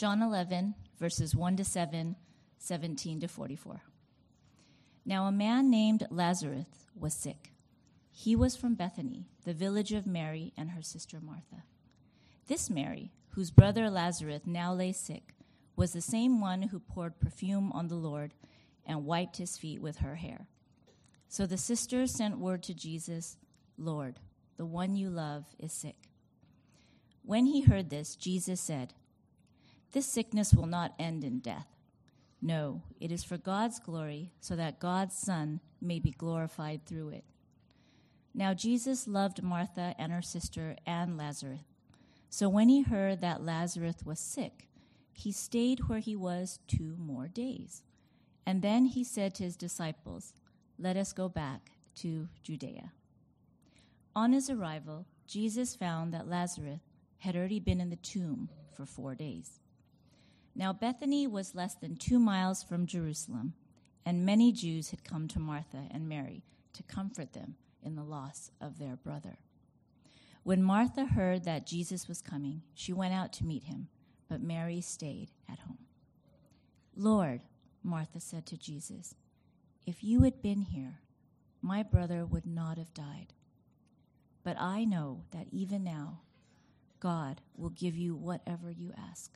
John 11, verses 1 to 7, 17 to 44. Now a man named Lazarus was sick. He was from Bethany, the village of Mary and her sister Martha. This Mary, whose brother Lazarus now lay sick, was the same one who poured perfume on the Lord and wiped his feet with her hair. So the sisters sent word to Jesus, "Lord, the one you love is sick." When he heard this, Jesus said, "This sickness will not end in death. No, it is for God's glory, so that God's Son may be glorified through it." Now Jesus loved Martha and her sister and Lazarus. So when he heard that Lazarus was sick, he stayed where he was 2 more days. And then he said to his disciples, "Let us go back to Judea." On his arrival, Jesus found that Lazarus had already been in the tomb for 4 days. Now Bethany was less than 2 miles from Jerusalem, and many Jews had come to Martha and Mary to comfort them in the loss of their brother. When Martha heard that Jesus was coming, she went out to meet him, but Mary stayed at home. "Lord," Martha said to Jesus, "if you had been here, my brother would not have died. But I know that even now, God will give you whatever you ask."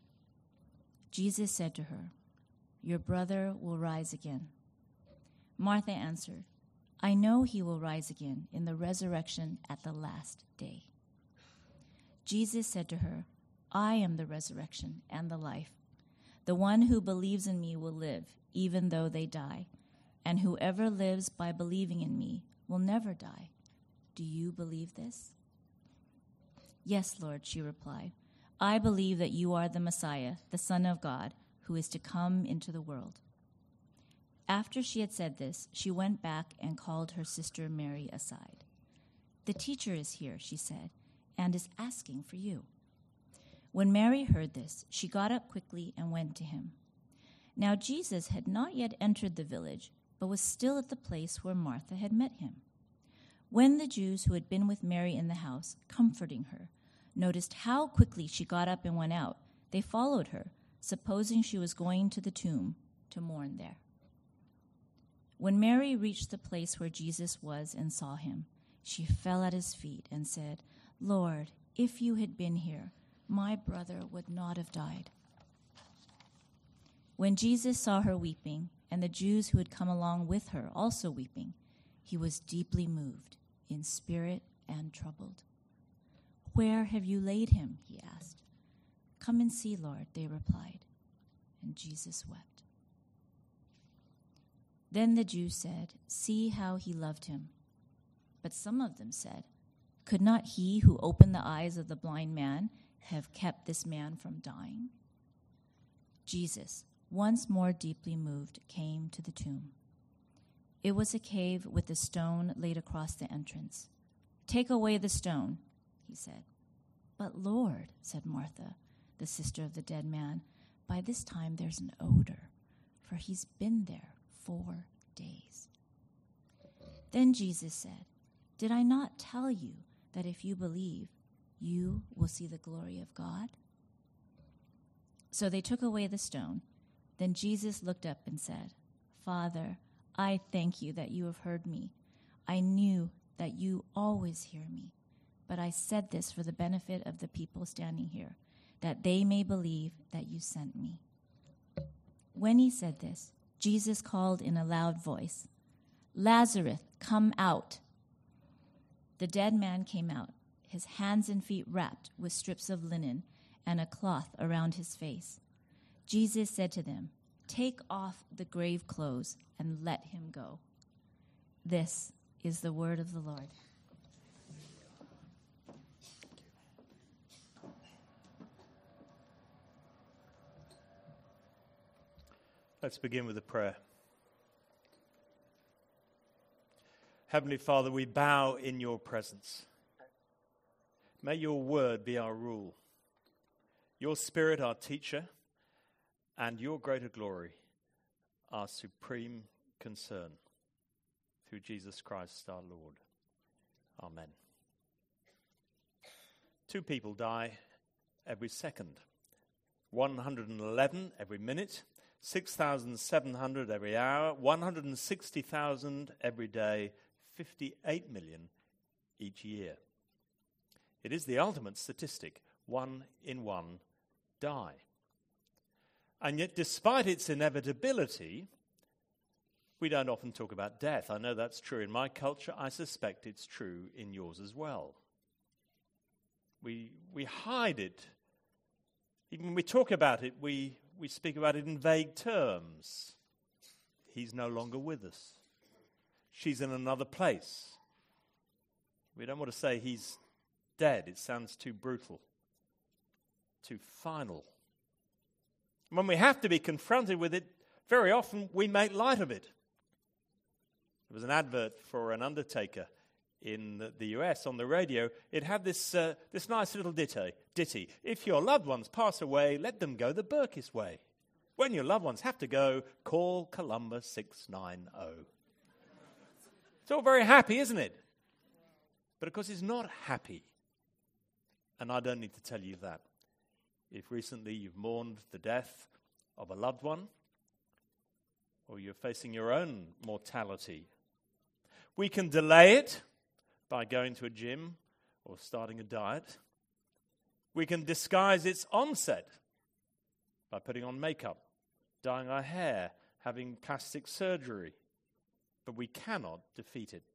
Jesus said to her, "Your brother will rise again." Martha answered, "I know he will rise again in the resurrection at the last day." Jesus said to her, "I am the resurrection and the life. The one who believes in me will live, even though they die, and whoever lives by believing in me will never die. Do you believe this?" "Yes, Lord," she replied. "I believe that you are the Messiah, the Son of God, who is to come into the world." After she had said this, she went back and called her sister Mary aside. "The teacher is here," she said, "and is asking for you." When Mary heard this, she got up quickly and went to him. Now Jesus had not yet entered the village, but was still at the place where Martha had met him. When the Jews who had been with Mary in the house, comforting her, noticed how quickly she got up and went out, they followed her, supposing she was going to the tomb to mourn there. When Mary reached the place where Jesus was and saw him, she fell at his feet and said, "Lord, if you had been here, my brother would not have died." When Jesus saw her weeping, and the Jews who had come along with her also weeping, he was deeply moved in spirit and troubled. "Where have you laid him?" he asked. "Come and see, Lord," they replied. And Jesus wept. Then the Jews said, "See how he loved him." But some of them said, "Could not he who opened the eyes of the blind man have kept this man from dying?" Jesus, once more deeply moved, came to the tomb. It was a cave with a stone laid across the entrance. "Take away the stone," he said. "But Lord," said Martha, the sister of the dead man, "by this time there's an odor, for he's been there 4 days." Then Jesus said, "Did I not tell you that if you believe, you will see the glory of God?" So they took away the stone. Then Jesus looked up and said, "Father, I thank you that you have heard me. I knew that you always hear me, but I said this for the benefit of the people standing here, that they may believe that you sent me." When he said this, Jesus called in a loud voice, "Lazarus, come out." The dead man came out, his hands and feet wrapped with strips of linen and a cloth around his face. Jesus said to them, "Take off the grave clothes and let him go." This is the word of the Lord. Let's begin with a prayer. Heavenly Father, we bow in your presence. May your word be our rule, your Spirit our teacher, and your greater glory our supreme concern. Through Jesus Christ our Lord. Amen. 2 people die every second. 111 every minute, 6,700 every hour, 160,000 every day, 58 million each year. It is the ultimate statistic. 1 in 1 die. And yet, despite its inevitability, we don't often talk about death. I know that's true in my culture. I suspect it's true in yours as well. We hide it. Even when we talk about it, we speak about it in vague terms. He's no longer with us. She's in another place. We don't want to say he's dead. It sounds too brutal, too final. When we have to be confronted with it, very often we make light of it. There was an advert for an undertaker in the US on the radio. It had this nice little ditty. If your loved ones pass away, let them go the Burkiss way. When your loved ones have to go, call Columbus 690. It's all very happy, isn't it? But of course it's not happy. And I don't need to tell you that. If recently you've mourned the death of a loved one, or you're facing your own mortality, we can delay it by going to a gym or starting a diet. We can disguise its onset by putting on makeup, dyeing our hair, having plastic surgery. But we cannot defeat it.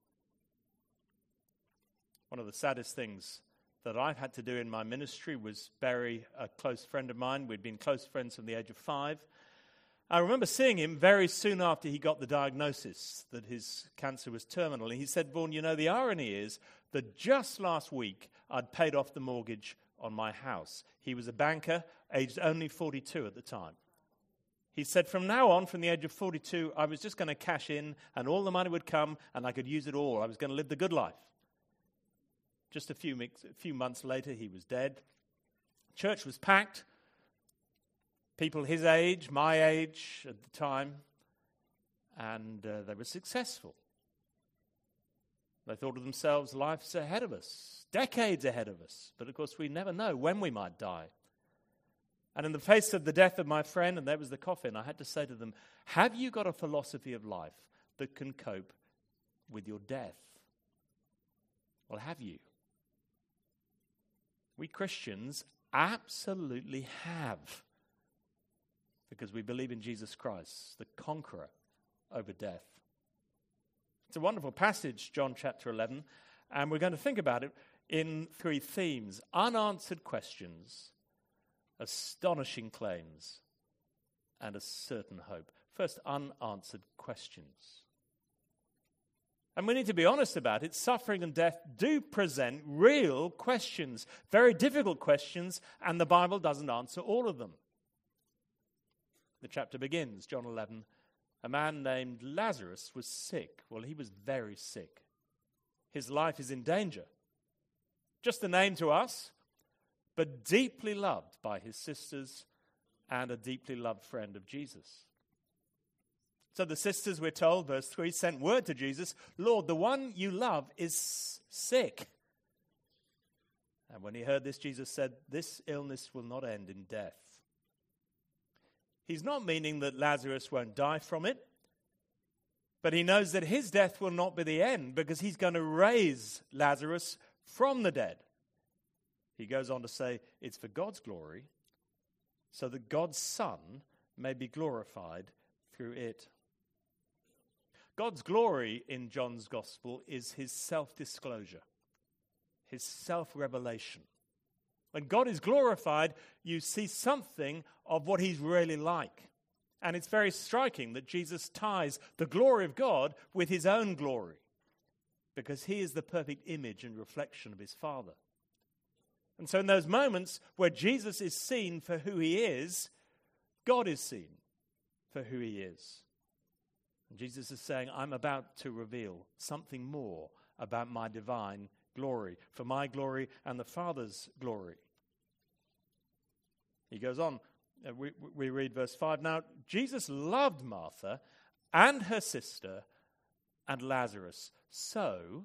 One of the saddest things that I've had to do in my ministry was bury a close friend of mine. We'd been close friends from the age of 5. I remember seeing him very soon after he got the diagnosis that his cancer was terminal. And he said, Vaughan, you know, the irony is that just last week I'd paid off the mortgage on my house. He was a banker, aged only 42 at the time. He said, from now on, from the age of 42, I was just going to cash in and all the money would come and I could use it all. I was going to live the good life. Just a few months later, he was dead. Church was packed. People his age, my age at the time, and they were successful. They thought of themselves, life's ahead of us, decades ahead of us. But of course, we never know when we might die. And in the face of the death of my friend, and there was the coffin, I had to say to them, have you got a philosophy of life that can cope with your death? Well, have you? We Christians absolutely have, because we believe in Jesus Christ, the conqueror over death. It's a wonderful passage, John chapter 11, and we're going to think about it in 3 themes: unanswered questions, astonishing claims, and a certain hope. First, unanswered questions. And we need to be honest about it. Suffering and death do present real questions, very difficult questions, and the Bible doesn't answer all of them. The chapter begins, John 11. A man named Lazarus was sick. Well, he was very sick. His life is in danger. Just a name to us, but deeply loved by his sisters and a deeply loved friend of Jesus. So the sisters, we're told, verse 3, sent word to Jesus, Lord, the one you love is sick. And when he heard this, Jesus said, this illness will not end in death. He's not meaning that Lazarus won't die from it, but he knows that his death will not be the end because he's going to raise Lazarus from the dead. He goes on to say, it's for God's glory, so that God's Son may be glorified through it. God's glory in John's gospel is his self-disclosure, his self-revelation. When God is glorified, you see something of what he's really like. And it's very striking that Jesus ties the glory of God with his own glory, because he is the perfect image and reflection of his Father. And so in those moments where Jesus is seen for who he is, God is seen for who he is. And Jesus is saying, I'm about to reveal something more about my divine glory, for my glory and the Father's glory. He goes on, we read verse 5. Now, Jesus loved Martha and her sister and Lazarus. So,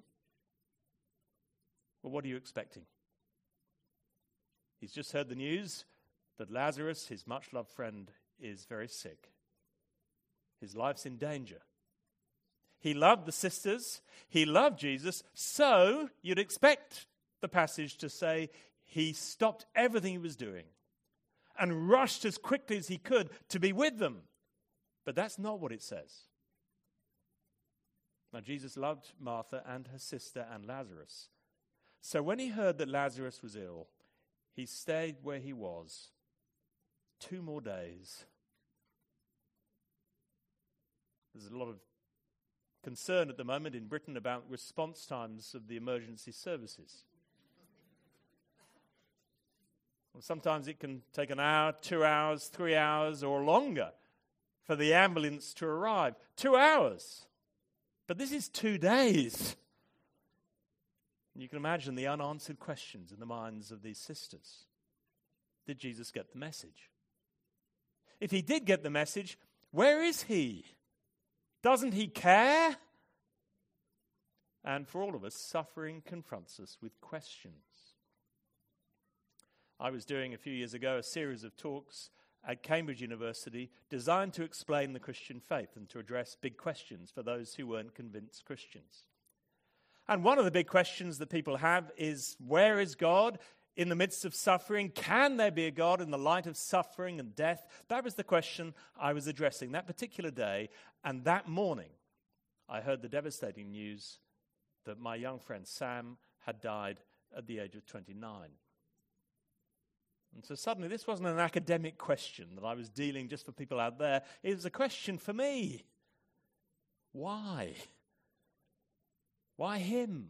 well, what are you expecting? He's just heard the news. that Lazarus, his much-loved friend, is very sick. His life's in danger. He loved the sisters. He loved Jesus. So you'd expect the passage to say he stopped everything he was doing and rushed as quickly as he could to be with them. But that's not what it says. Now, Jesus loved Martha and her sister and Lazarus. So when he heard that Lazarus was ill, he stayed where he was 2 more days. There's a lot of concern at the moment in Britain about response times of the emergency services. Well, sometimes it can take an hour, 2 hours, 3 hours, or longer for the ambulance to arrive. 2 hours. But this is 2 days. And you can imagine the unanswered questions in the minds of these sisters. Did Jesus get the message? If he did get the message, where is he? Doesn't he care? And for all of us, suffering confronts us with questions. I was doing a few years ago a series of talks at Cambridge University designed to explain the Christian faith and to address big questions for those who weren't convinced Christians. And one of the big questions that people have is, where is God in the midst of suffering? Can there be a God in the light of suffering and death? That was the question I was addressing that particular day. And that morning, I heard the devastating news that my young friend Sam had died at the age of 29. And so suddenly this wasn't an academic question that I was dealing just for people out there. It was a question for me. Why? Why him?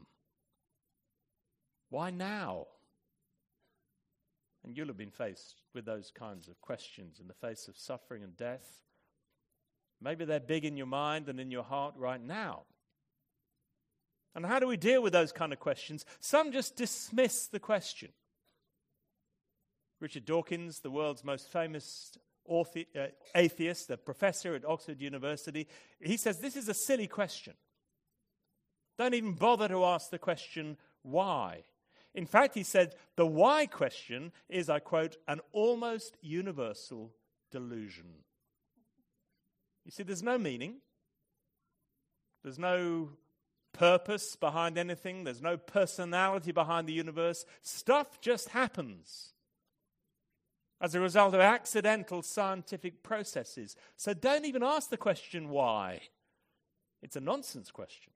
Why now? And you'll have been faced with those kinds of questions in the face of suffering and death. Maybe they're big in your mind and in your heart right now. And how do we deal with those kind of questions? Some just dismiss the question. Richard Dawkins, the world's most famous atheist, a professor at Oxford University, he says this is a silly question. Don't even bother to ask the question, why? In fact, he said, the why question is, I quote, an almost universal delusion. You see, there's no meaning. There's no purpose behind anything. There's no personality behind the universe. Stuff just happens as a result of accidental scientific processes. So don't even ask the question, why? It's a nonsense question.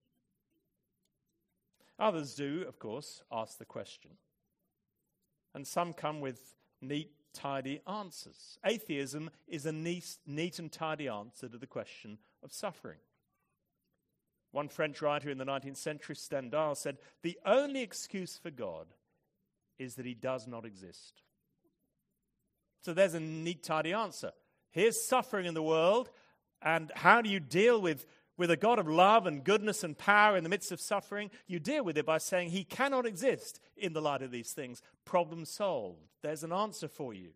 Others do, of course, ask the question. And some come with neat, tidy answers. Atheism is a neat and tidy answer to the question of suffering. One French writer in the 19th century, Stendhal, said, the only excuse for God is that he does not exist. So there's a neat, tidy answer. Here's suffering in the world, and how do you deal with a God of love and goodness and power in the midst of suffering? You deal with it by saying he cannot exist in the light of these things. Problem solved. There's an answer for you.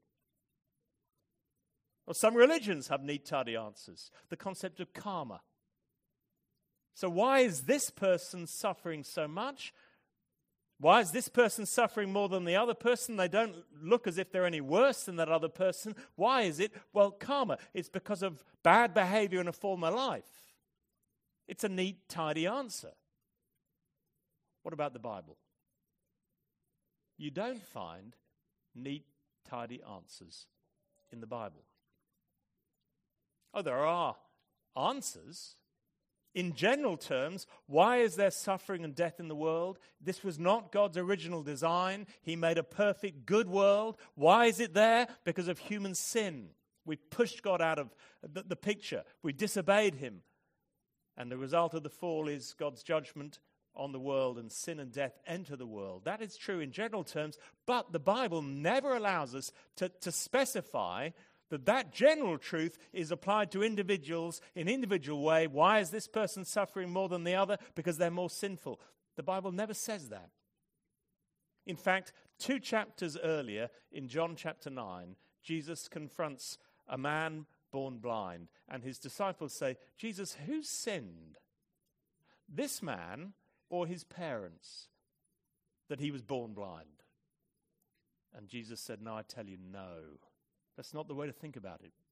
Well, some religions have neat, tidy answers. The concept of karma. So why is this person suffering so much? Why is this person suffering more than the other person? They don't look as if they're any worse than that other person. Why is it? Well, karma. It's because of bad behavior in a former life. It's a neat, tidy answer. What about the Bible? You don't find neat, tidy answers in the Bible. Oh, there are answers. In general terms, why is there suffering and death in the world? This was not God's original design. He made a perfect, good world. Why is it there? Because of human sin. We pushed God out of the picture. We disobeyed him. And the result of the fall is God's judgment on the world, and sin and death enter the world. That is true in general terms, but the Bible never allows us to specify that general truth is applied to individuals in an individual way. Why is this person suffering more than the other? Because they're more sinful. The Bible never says that. In fact, 2 chapters earlier, in John chapter 9, Jesus confronts a man born blind, and his disciples say, Jesus, who sinned? This man or his parents, that he was born blind? And Jesus said, no, I tell you, no. That's not the way to think about it.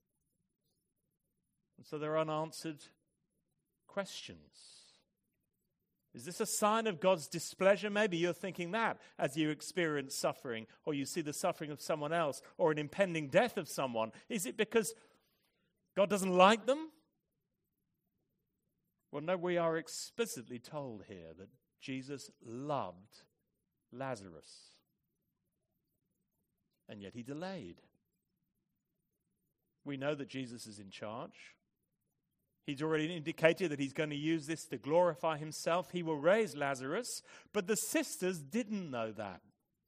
And so there are unanswered questions. Is this a sign of God's displeasure? Maybe you're thinking that as you experience suffering, or you see the suffering of someone else, or an impending death of someone. Is it because God doesn't like them? Well, no, we are explicitly told here that Jesus loved Lazarus. And yet he delayed. We know that Jesus is in charge. He's already indicated that he's going to use this to glorify himself. He will raise Lazarus, but the sisters didn't know that.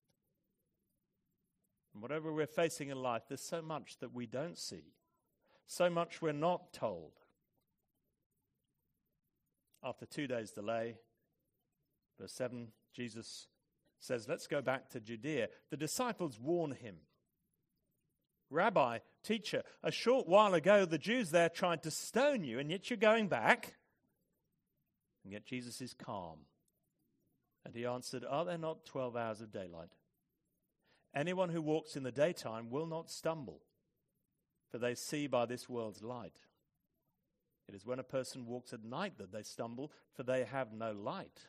And whatever we're facing in life, there's so much that we don't see, so much we're not told. After 2 days' delay, verse 7, Jesus says, let's go back to Judea. The disciples warn him. Rabbi, teacher, a short while ago the Jews there tried to stone you, and yet you're going back. And yet Jesus is calm. And he answered, are there not 12 hours of daylight? Anyone who walks in the daytime will not stumble, for they see by this world's light. It is when a person walks at night that they stumble, for they have no light.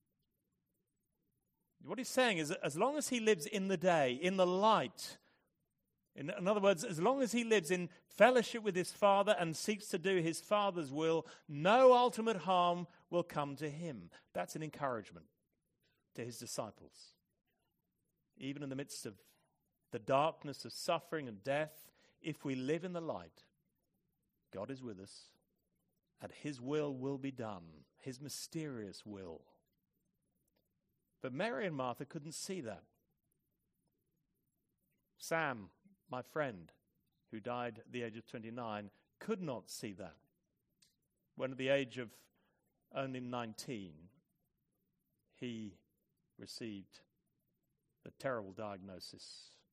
What he's saying is that as long as he lives in the day, in the light, in other words, as long as he lives in fellowship with his Father and seeks to do his Father's will, no ultimate harm will come to him. That's an encouragement to his disciples. Even in the midst of the darkness of suffering and death, if we live in the light, God is with us, and his will be done, his mysterious will. But Mary and Martha couldn't see that. Sam, my friend, who died at the age of 29, could not see that. When at the age of only 19, he received the terrible diagnosis.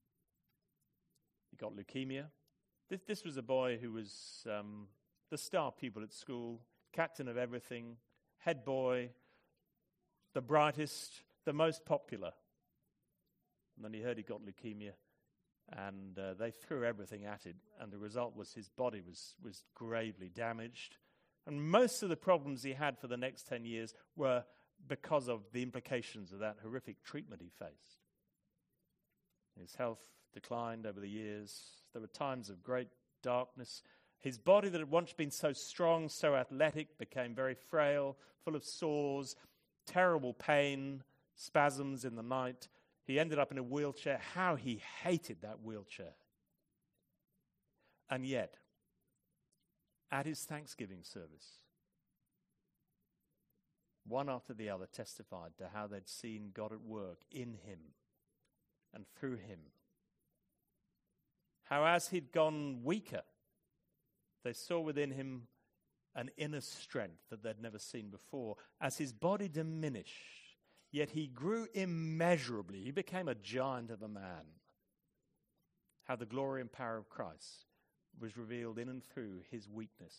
He got leukemia. This was a boy who was the star pupil at school, captain of everything, head boy, the brightest, the most popular. And then he heard he got leukemia, and they threw everything at it, and the result was his body was gravely damaged. And most of the problems he had for the next 10 years were because of the implications of that horrific treatment he faced. His health declined over the years. There were times of great darkness. His body that had once been so strong, so athletic, became very frail, full of sores, terrible pain, spasms in the night. He ended up in a wheelchair. How he hated that wheelchair. And yet, at his Thanksgiving service, one after the other testified to how they'd seen God at work in him and through him. How as he'd gone weaker, they saw within him an inner strength that they'd never seen before. As his body diminished, yet he grew immeasurably. He became a giant of a man. How the glory and power of Christ was revealed in and through his weakness.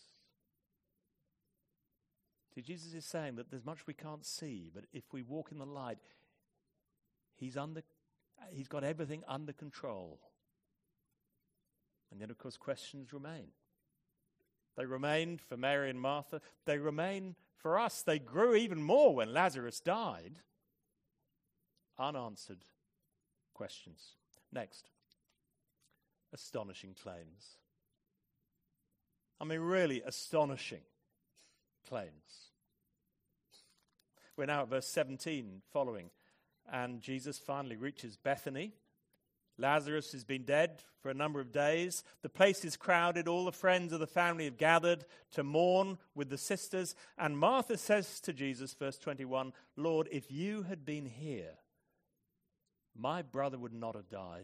See, Jesus is saying that there's much we can't see, but if we walk in the light, he's got everything under control. And yet, of course, questions remain. They remained for Mary and Martha. They remain for us. They grew even more when Lazarus died. Unanswered questions. Next, astonishing claims. I mean, really astonishing claims. We're now at verse 17 following, and Jesus finally reaches Bethany. Lazarus has been dead for a number of days. The place is crowded. All the friends of the family have gathered to mourn with the sisters. And Martha says to Jesus, verse 21, Lord, if you had been here, my brother would not have died.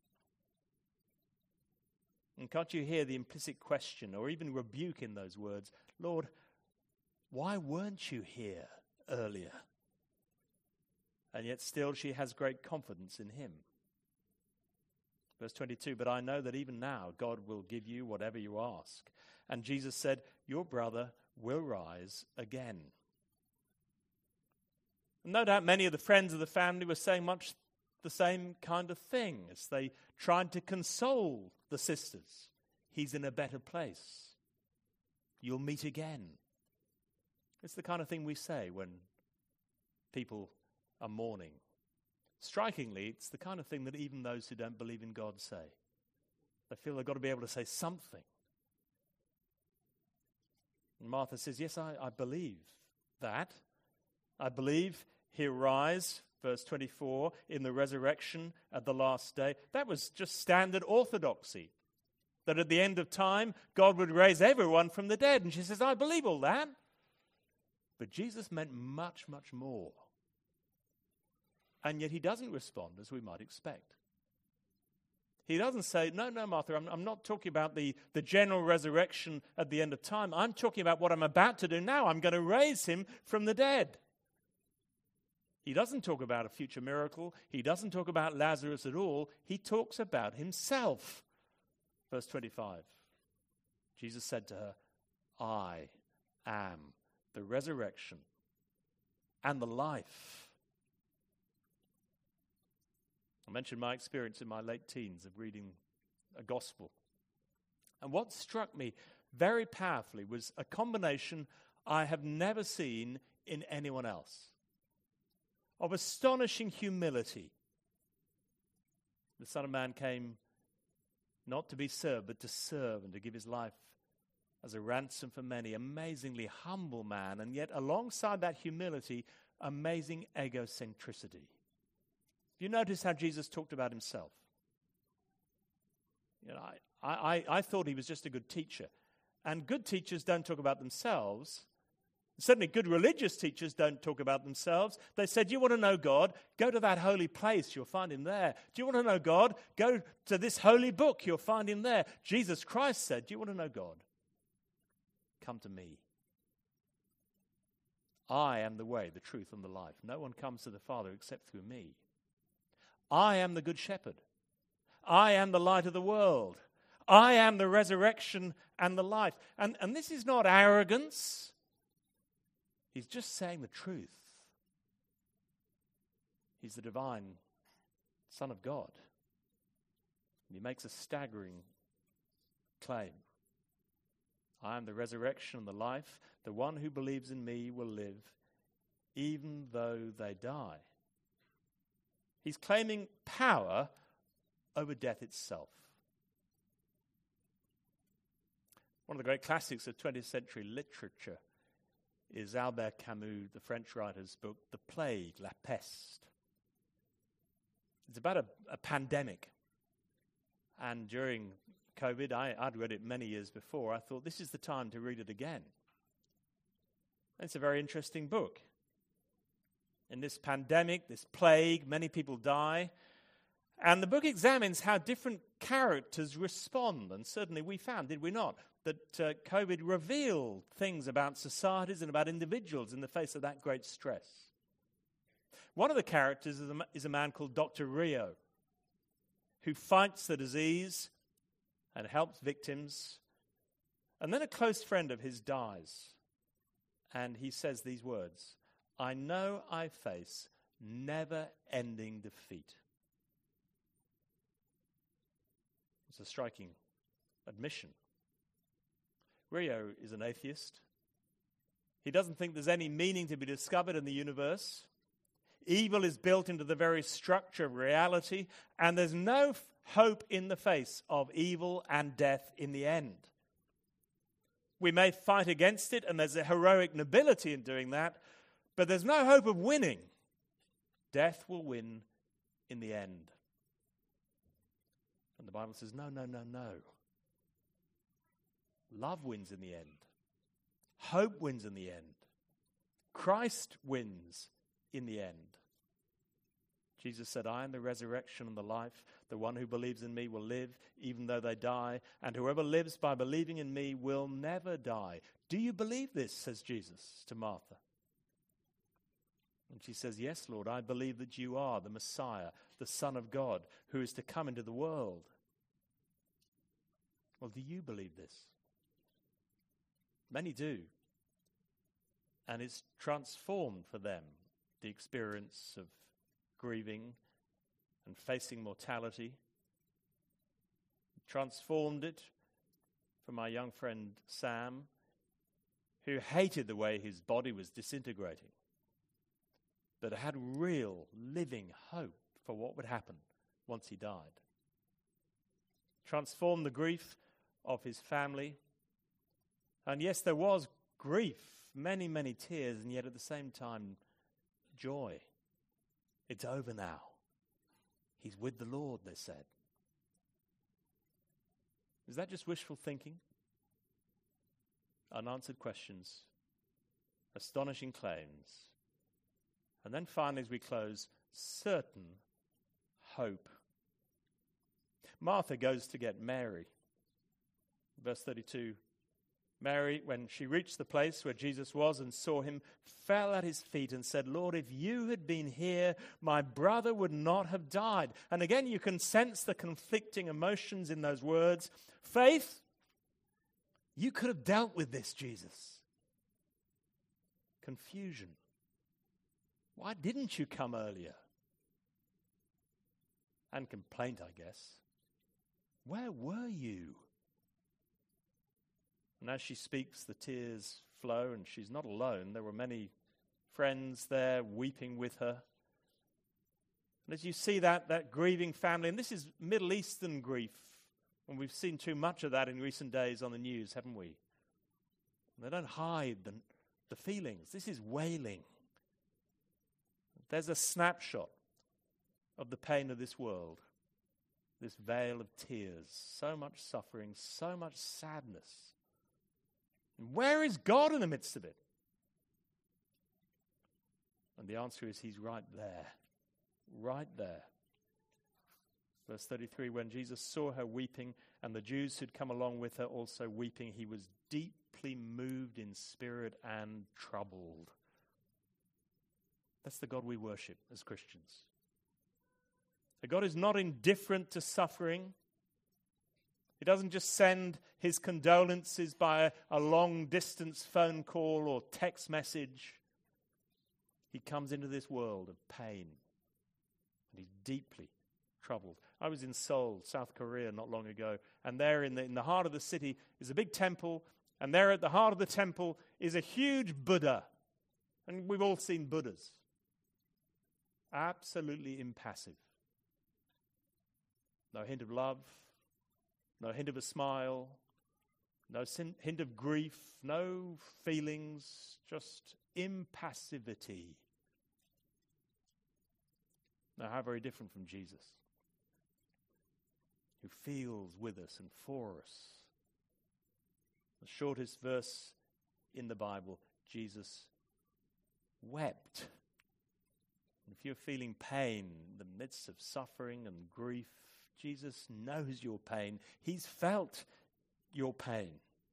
And can't you hear the implicit question or even rebuke in those words? Lord, why weren't you here earlier? And yet still she has great confidence in him. Verse 22, but I know that even now God will give you whatever you ask. And Jesus said, your brother will rise again. And no doubt many of the friends of the family were saying much the same kind of thing as they tried to console the sisters. He's in a better place. You'll meet again. It's the kind of thing we say when people are mourning. Strikingly, it's the kind of thing that even those who don't believe in God say. They feel they've got to be able to say something. And Martha says, yes, I believe that. I believe he'll rise, verse 24, in the resurrection at the last day. That was just standard orthodoxy, that at the end of time, God would raise everyone from the dead. And she says, I believe all that. But Jesus meant much, much more. And yet he doesn't respond as we might expect. He doesn't say, no, Martha, I'm not talking about the general resurrection at the end of time. I'm talking about what I'm about to do now. I'm going to raise him from the dead. He doesn't talk about a future miracle. He doesn't talk about Lazarus at all. He talks about himself. Verse 25. Jesus said to her, I am the resurrection and the life. I mentioned my experience in my late teens of reading a gospel. And what struck me very powerfully was a combination I have never seen in anyone else, of astonishing humility. The Son of Man came not to be served, but to serve and to give his life as a ransom for many. Amazingly humble man, and yet alongside that humility, amazing egocentricity. You notice how Jesus talked about himself. You know, I thought he was just a good teacher. And good teachers don't talk about themselves. Certainly good religious teachers don't talk about themselves. They said, you want to know God? Go to that holy place. You'll find him there. Do you want to know God? Go to this holy book. You'll find him there. Jesus Christ said, do you want to know God? Come to me. I am the way, the truth, and the life. No one comes to the Father except through me. I am the good shepherd. I am the light of the world. I am the resurrection and the life. And this is not arrogance. He's just saying the truth. He's the divine Son of God. He makes a staggering claim. I am the resurrection and the life. The one who believes in me will live, even though they die. He's claiming power over death itself. One of the great classics of 20th century literature is Albert Camus, the French writer's book, The Plague, La Peste. It's about a pandemic. And during COVID, I'd read it many years before. I thought, this is the time to read it again. And it's a very interesting book. In this pandemic, this plague, many people die. And the book examines how different characters respond. And certainly we found, did we not, that COVID revealed things about societies and about individuals in the face of that great stress. One of the characters is a man called Dr. Rio, who fights the disease and helps victims. And then a close friend of his dies. And he says these words, I know I face never-ending defeat. It's a striking admission. Rio is an atheist. He doesn't think there's any meaning to be discovered in the universe. Evil is built into the very structure of reality, and there's no hope in the face of evil and death in the end. We may fight against it, and there's a heroic nobility in doing that, but there's no hope of winning. Death will win in the end. And the Bible says, no. Love wins in the end. Hope wins in the end. Christ wins in the end. Jesus said, I am the resurrection and the life. The one who believes in me will live even though they die. And whoever lives by believing in me will never die. Do you believe this? Says Jesus to Martha. And she says, yes, Lord, I believe that you are the Messiah, the Son of God, who is to come into the world. Well, do you believe this? Many do. And it's transformed for them the experience of grieving and facing mortality. Transformed it for my young friend Sam, who hated the way his body was disintegrating, but had real living hope for what would happen once he died. Transformed the grief of his family. And yes, there was grief, many, many tears, and yet at the same time, joy. It's over now. He's with the Lord, they said. Is that just wishful thinking? Unanswered questions, astonishing claims, and then finally, as we close, certain hope. Martha goes to get Mary. Verse 32, Mary, when she reached the place where Jesus was and saw him, fell at his feet and said, Lord, if you had been here, my brother would not have died. And again, you can sense the conflicting emotions in those words. Faith, you could have dealt with this, Jesus. Confusion. Why didn't you come earlier? And complaint, I guess. Where were you? And as she speaks, the tears flow, and she's not alone. There were many friends there weeping with her. And as you see that grieving family, and this is Middle Eastern grief, and we've seen too much of that in recent days on the news, haven't we? And they don't hide the feelings. This is wailing. There's a snapshot of the pain of this world, this veil of tears, so much suffering, so much sadness. And where is God in the midst of it? And the answer is he's right there. Right there. Verse 33, when Jesus saw her weeping, and the Jews who'd come along with her also weeping, he was deeply moved in spirit and troubled. That's the God we worship as Christians. The God is not indifferent to suffering. He doesn't just send his condolences by a long-distance phone call or text message. He comes into this world of pain, and he's deeply troubled. I was in Seoul, South Korea, not long ago, and there in the heart of the city is a big temple, and there at the heart of the temple is a huge Buddha. And we've all seen Buddhas. Absolutely impassive. No hint of love, no hint of a smile, no hint of grief, no feelings, just impassivity. Now, how very different from Jesus, who feels with us and for us. The shortest verse in the Bible, Jesus wept. And if you're feeling pain in the midst of suffering and grief, Jesus knows your pain. He's felt your pain.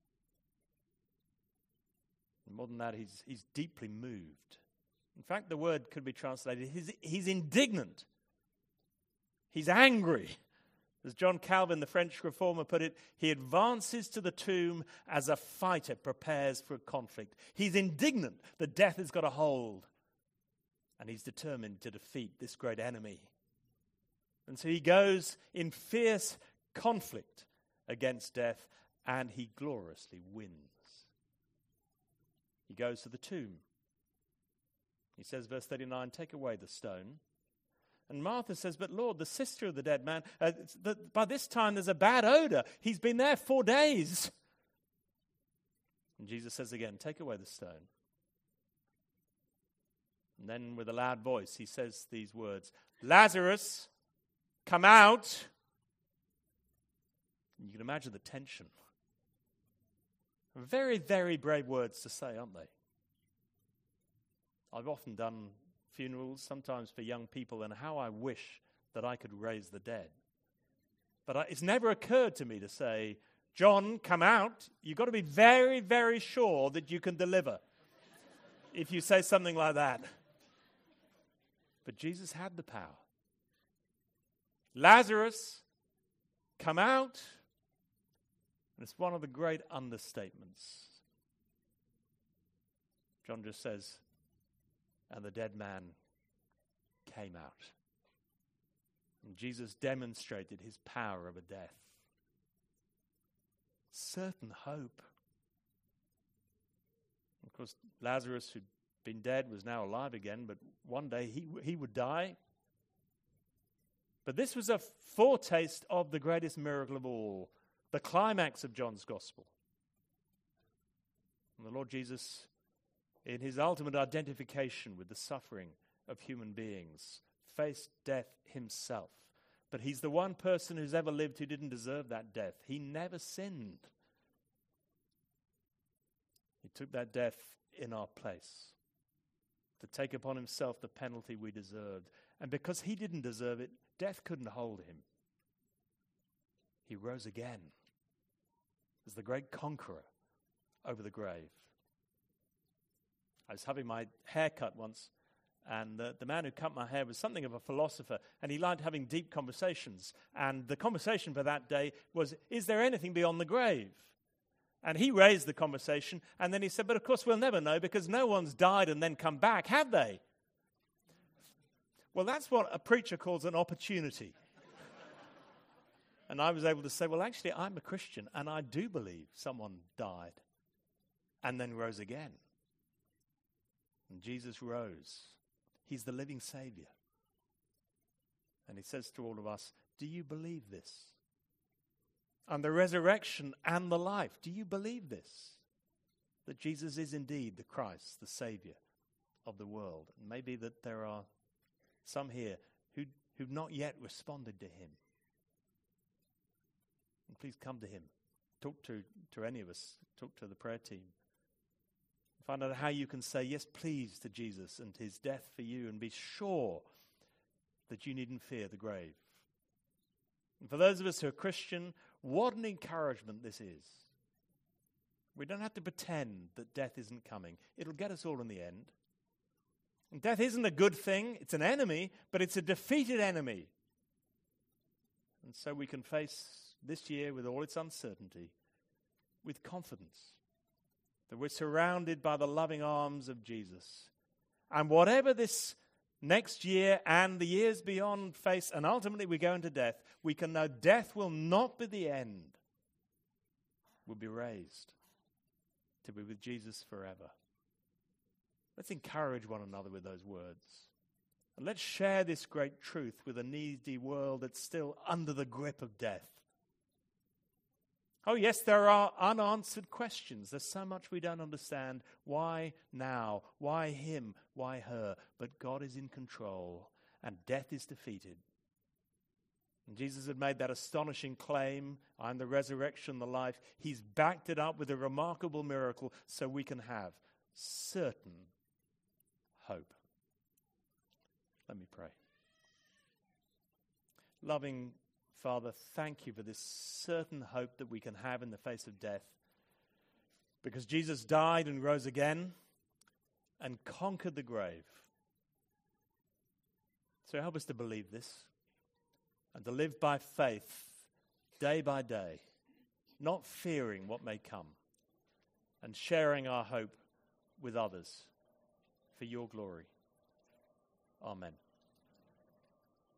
And more than that, he's deeply moved. In fact, the word could be translated, he's indignant. He's angry. As John Calvin, the French reformer, put it, he advances to the tomb as a fighter prepares for a conflict. He's indignant that death has got a hold, and he's determined to defeat this great enemy. And so he goes in fierce conflict against death, and he gloriously wins. He goes to the tomb. He says, verse 39, take away the stone. And Martha says, but Lord, the sister of the dead man, by this time there's a bad odor. He's been there 4 days. And Jesus says again, take away the stone. And then with a loud voice, he says these words, Lazarus, come out. And you can imagine the tension. Very, very brave words to say, aren't they? I've often done funerals, sometimes for young people, and how I wish that I could raise the dead. But it's never occurred to me to say, John, come out. You've got to be very, very sure that you can deliver if you say something like that. But Jesus had the power. Lazarus, come out. And it's one of the great understatements. John just says, and the dead man came out. And Jesus demonstrated his power over death. Certain hope. Of course, Lazarus, who'd been dead, was now alive again, but one day he would die. But this was a foretaste of the greatest miracle of all, the climax of John's Gospel. And the Lord Jesus, in his ultimate identification with the suffering of human beings, faced death himself. But he's the one person who's ever lived who didn't deserve that death. He never sinned. He took that death in our place to take upon himself the penalty we deserved. And because he didn't deserve it, death couldn't hold him. He rose again as the great conqueror over the grave. I was having my hair cut once, and the man who cut my hair was something of a philosopher, and he liked having deep conversations. And the conversation for that day was, is there anything beyond the grave? And he raised the conversation, and then he said, but of course we'll never know because no one's died and then come back, have they? Well, that's what a preacher calls an opportunity. And I was able to say, well, actually, I'm a Christian, and I do believe someone died and then rose again. And Jesus rose. He's the living Savior. And he says to all of us, do you believe this? And the resurrection and the life, do you believe this? That Jesus is indeed the Christ, the Savior of the world. And maybe that there are some here who've not yet responded to him. And please come to him. Talk to any of us. Talk to the prayer team. Find out how you can say yes, please, to Jesus and his death for you, and be sure that you needn't fear the grave. And for those of us who are Christian, what an encouragement this is. We don't have to pretend that death isn't coming. It'll get us all in the end. And death isn't a good thing. It's an enemy, but it's a defeated enemy. And so we can face this year with all its uncertainty with confidence that we're surrounded by the loving arms of Jesus. And whatever this next year and the years beyond face, and ultimately we go into death, we can know death will not be the end. We'll be raised to be with Jesus forever. Let's encourage one another with those words. And let's share this great truth with a needy world that's still under the grip of death. Oh, yes, there are unanswered questions. There's so much we don't understand. Why now? Why him? Why her? But God is in control, and death is defeated. And Jesus had made that astonishing claim, I'm the resurrection, the life. He's backed it up with a remarkable miracle so we can have certain hope. Let me pray. Loving Father, thank you for this certain hope that we can have in the face of death, because Jesus died and rose again and conquered the grave. So help us to believe this and to live by faith day by day, not fearing what may come, and sharing our hope with others for your glory. Amen.